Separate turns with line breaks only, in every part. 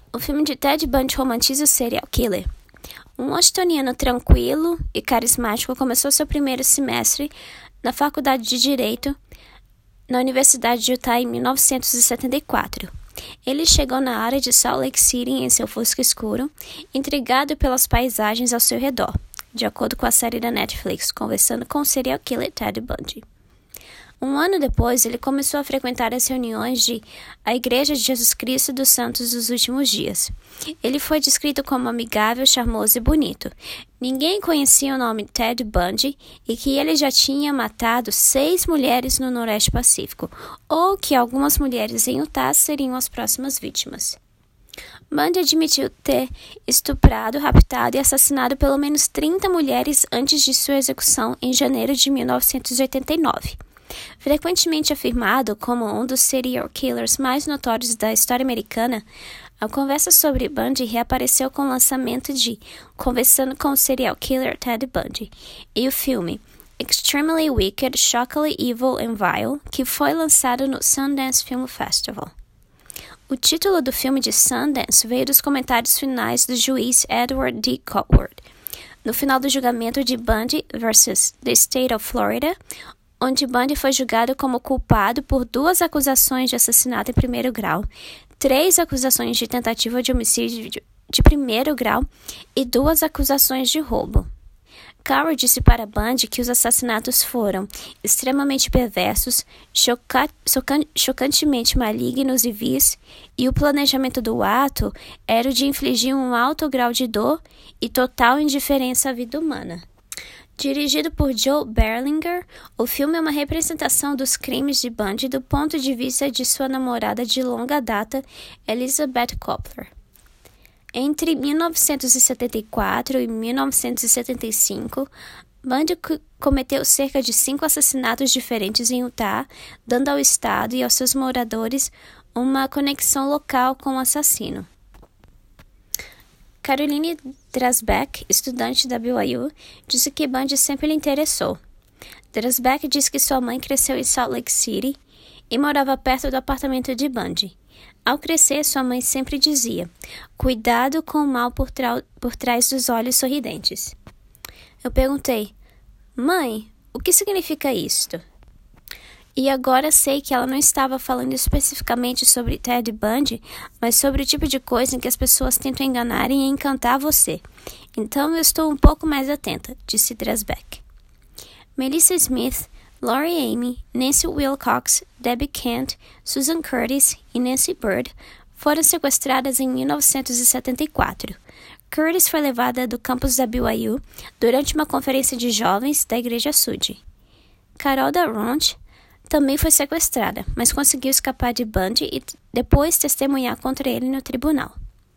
O filme de Ted Bundy romantiza o serial killer. Um washingtoniano tranquilo e carismático começou seu primeiro semestre na Faculdade de Direito na Universidade de Utah em 1974. Ele chegou na área de Salt Lake City em seu Fusca escuro, intrigado pelas paisagens ao seu redor, de acordo com a série da Netflix, Conversando com o Serial Killer Ted Bundy. Um ano depois, ele começou a frequentar as reuniões de A Igreja de Jesus Cristo dos Santos dos Últimos Dias. Ele foi descrito como amigável, charmoso e bonito. Ninguém conhecia o nome Ted Bundy e que ele já tinha matado 6 mulheres no Noroeste Pacífico, ou que algumas mulheres em Utah seriam as próximas vítimas. Bundy admitiu ter estuprado, raptado e assassinado pelo menos 30 mulheres antes de sua execução em janeiro de 1989. Frequentemente afirmado como um dos serial killers mais notórios da história americana, a conversa sobre Bundy reapareceu com o lançamento de Conversando com o Serial Killer Ted Bundy e o filme Extremely Wicked, Shockingly Evil and Vile, que foi lançado no Sundance Film Festival. O título do filme de Sundance veio dos comentários finais do juiz Edward D. Cotworth. No final do julgamento de Bundy vs. The State of Florida, onde Bundy foi julgado como culpado por 2 acusações de assassinato em primeiro grau, 3 acusações de tentativa de homicídio de primeiro grau e 2 acusações de roubo. Coward disse para Bundy que os assassinatos foram extremamente perversos, chocantemente malignos e vis, e o planejamento do ato era o de infligir um alto grau de dor e total indiferença à vida humana. Dirigido por Joe Berlinger, o filme é uma representação dos crimes de Bundy do ponto de vista de sua namorada de longa data, Elizabeth Kopler. Entre 1974 e 1975, Bundy cometeu cerca de 5 assassinatos diferentes em Utah, dando ao estado e aos seus moradores uma conexão local com o assassino. Caroline Drasbeck, estudante da BYU, disse que Bundy sempre lhe interessou. Drasbeck disse que sua mãe cresceu em Salt Lake City e morava perto do apartamento de Bundy. Ao crescer, sua mãe sempre dizia: "Cuidado com o mal por trás dos olhos sorridentes." Eu perguntei: "Mãe, o que significa isto?" E agora sei que ela não estava falando especificamente sobre Ted Bundy, mas sobre o tipo de coisa em que as pessoas tentam enganar e encantar você. Então eu estou um pouco mais atenta, disse Drasbeck. Melissa Smith, Lori Amy, Nancy Wilcox, Debbie Kent, Susan Curtis e Nancy Bird foram sequestradas em 1974. Curtis foi levada do campus da BYU durante uma conferência de jovens da Igreja Sud. Carol Darront também foi sequestrada, mas conseguiu escapar de Bundy e depois testemunhar contra ele no tribunal.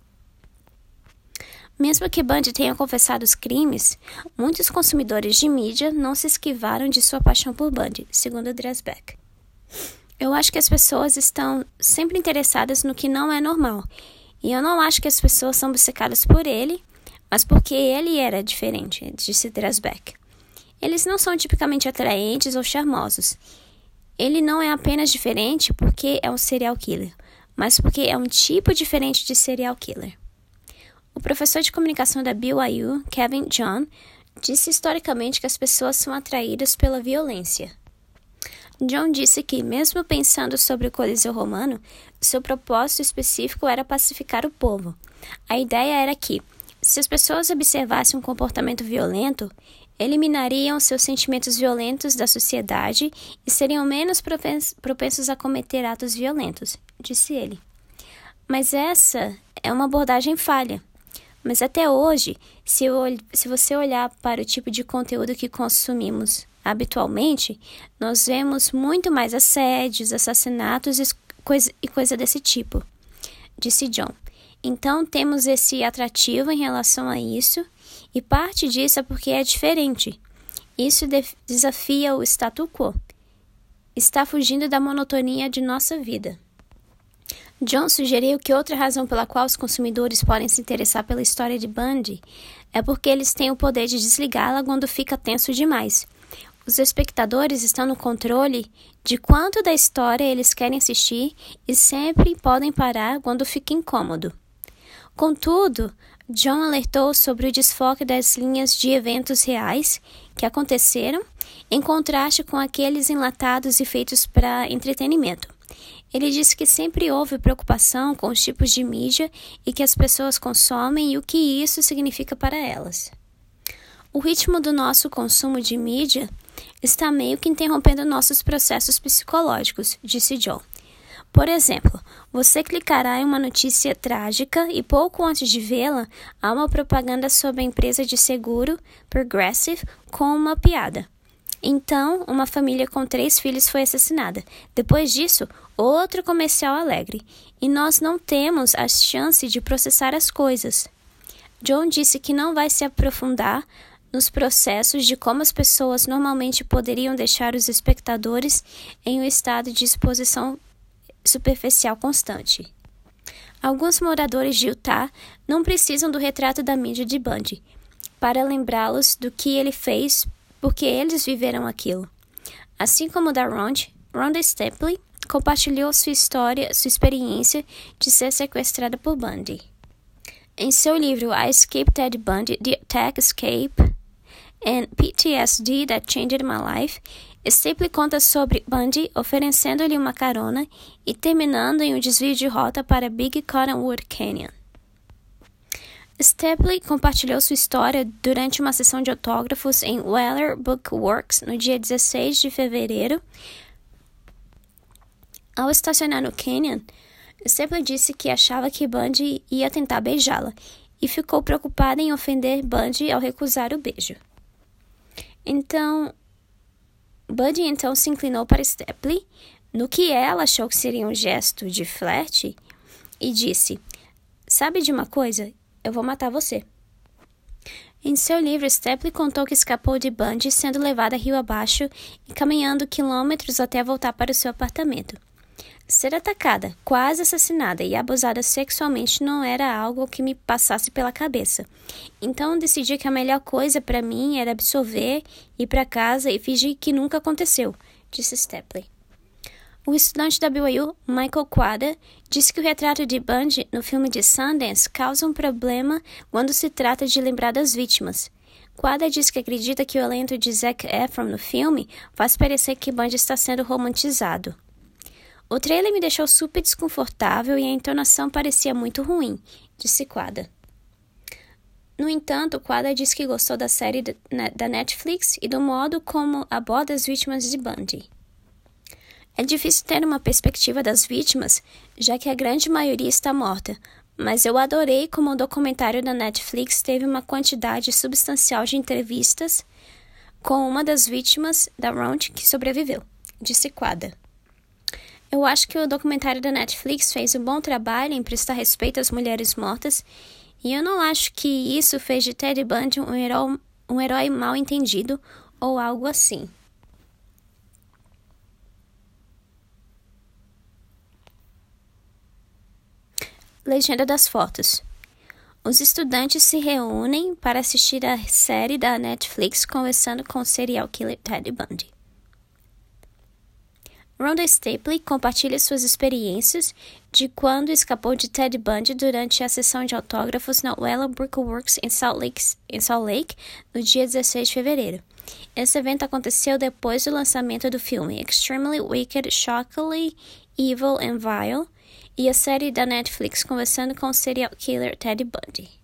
Mesmo que Bundy tenha confessado os crimes, muitos consumidores de mídia não se esquivaram de sua paixão por Bundy, segundo Drasbeck. Eu acho que as pessoas estão sempre interessadas no que não é normal, e eu não acho que as pessoas são obcecadas por ele, mas porque ele era diferente, disse Drasbeck. Eles não são tipicamente atraentes ou charmosos. Ele não é apenas diferente porque é um serial killer, mas porque é um tipo diferente de serial killer. O professor de comunicação da BYU, Kevin John, disse historicamente que as pessoas são atraídas pela violência. John disse que, mesmo pensando sobre o Coliseu Romano, seu propósito específico era pacificar o povo. A ideia era que, se as pessoas observassem um comportamento violento, eliminariam seus sentimentos violentos da sociedade e seriam menos propensos a cometer atos violentos, disse ele. Mas essa é uma abordagem falha. Mas até hoje, se você olhar para o tipo de conteúdo que consumimos habitualmente, nós vemos muito mais assédios, assassinatos e coisa desse tipo, disse John. Então temos esse atrativo em relação a isso, e parte disso é porque é diferente. Isso desafia o status quo. Está fugindo da monotonia de nossa vida. John sugeriu que outra razão pela qual os consumidores podem se interessar pela história de Bundy é porque eles têm o poder de desligá-la quando fica tenso demais. Os espectadores estão no controle de quanto da história eles querem assistir e sempre podem parar quando fica incômodo. Contudo, John alertou sobre o desfoque das linhas de eventos reais que aconteceram, em contraste com aqueles enlatados e feitos para entretenimento. Ele disse que sempre houve preocupação com os tipos de mídia e que as pessoas consomem e o que isso significa para elas. O ritmo do nosso consumo de mídia está meio que interrompendo nossos processos psicológicos, disse John. Por exemplo, você clicará em uma notícia trágica e pouco antes de vê-la, há uma propaganda sobre a empresa de seguro Progressive com uma piada. Então, uma família com 3 filhos foi assassinada. Depois disso, outro comercial alegre. E nós não temos a chance de processar as coisas. John disse que não vai se aprofundar nos processos de como as pessoas normalmente poderiam deixar os espectadores em um estado de exposição superficial constante. Alguns moradores de Utah não precisam do retrato da mídia de Bundy para lembrá-los do que ele fez porque eles viveram aquilo. Assim como da Rhonda Stepney compartilhou sua experiência de ser sequestrada por Bundy. Em seu livro I Escaped Ted Bundy, The Attack Escape and PTSD That Changed My Life, Stepney conta sobre Bundy oferecendo-lhe uma carona e terminando em um desvio de rota para Big Cottonwood Canyon. Stepney compartilhou sua história durante uma sessão de autógrafos em Weller Book Works no dia 16 de fevereiro. Ao estacionar no Canyon, Stepney disse que achava que Bundy ia tentar beijá-la e ficou preocupada em ofender Bundy ao recusar o beijo. Bundy então se inclinou para Stepney, no que ela achou que seria um gesto de flerte, e disse: "Sabe de uma coisa? Eu vou matar você." Em seu livro, Stepney contou que escapou de Bundy sendo levada rio abaixo e caminhando quilômetros até voltar para o seu apartamento. Ser atacada, quase assassinada e abusada sexualmente não era algo que me passasse pela cabeça. Então decidi que a melhor coisa para mim era absorver, ir para casa e fingir que nunca aconteceu, disse Stepney. O estudante da BYU, Michael Quada, disse que o retrato de Bundy no filme de Sundance causa um problema quando se trata de lembrar das vítimas. Quada diz que acredita que o elenco de Zac Efron no filme faz parecer que Bundy está sendo romantizado. "O trailer me deixou super desconfortável e a entonação parecia muito ruim", disse Quada. No entanto, Quada disse que gostou da série da Netflix e do modo como aborda as vítimas de Bundy. "É difícil ter uma perspectiva das vítimas, já que a grande maioria está morta, mas eu adorei como o documentário da Netflix teve uma quantidade substancial de entrevistas com uma das vítimas da Rhonda que sobreviveu", disse Quada. "Eu acho que o documentário da Netflix fez um bom trabalho em prestar respeito às mulheres mortas, e eu não acho que isso fez de Ted Bundy um herói mal entendido ou algo assim." Legenda das fotos. Os estudantes se reúnem para assistir a série da Netflix conversando com o serial killer Ted Bundy. Rhonda Stepney compartilha suas experiências de quando escapou de Ted Bundy durante a sessão de autógrafos na Weller Book Works em Salt Lake, no dia 16 de fevereiro. Esse evento aconteceu depois do lançamento do filme Extremely Wicked, Shockingly Evil and Vile e a série da Netflix conversando com o serial killer Ted Bundy.